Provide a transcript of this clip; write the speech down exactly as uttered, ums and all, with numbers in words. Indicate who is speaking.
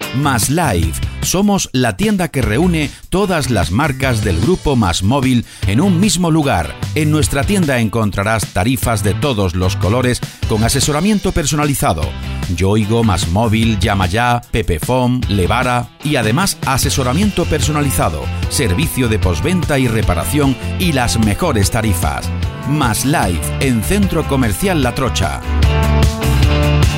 Speaker 1: Más Life. Somos la tienda que reúne todas las marcas del grupo Más Móvil en un mismo lugar. En nuestra tienda encontrarás tarifas de todos los colores con asesoramiento personalizado. Yoigo, Más Móvil, Llama Ya, Pepefon, Levara y además asesoramiento personalizado, servicio de postventa y reparación y las mejores tarifas. Más Life en Centro Comercial La Trocha.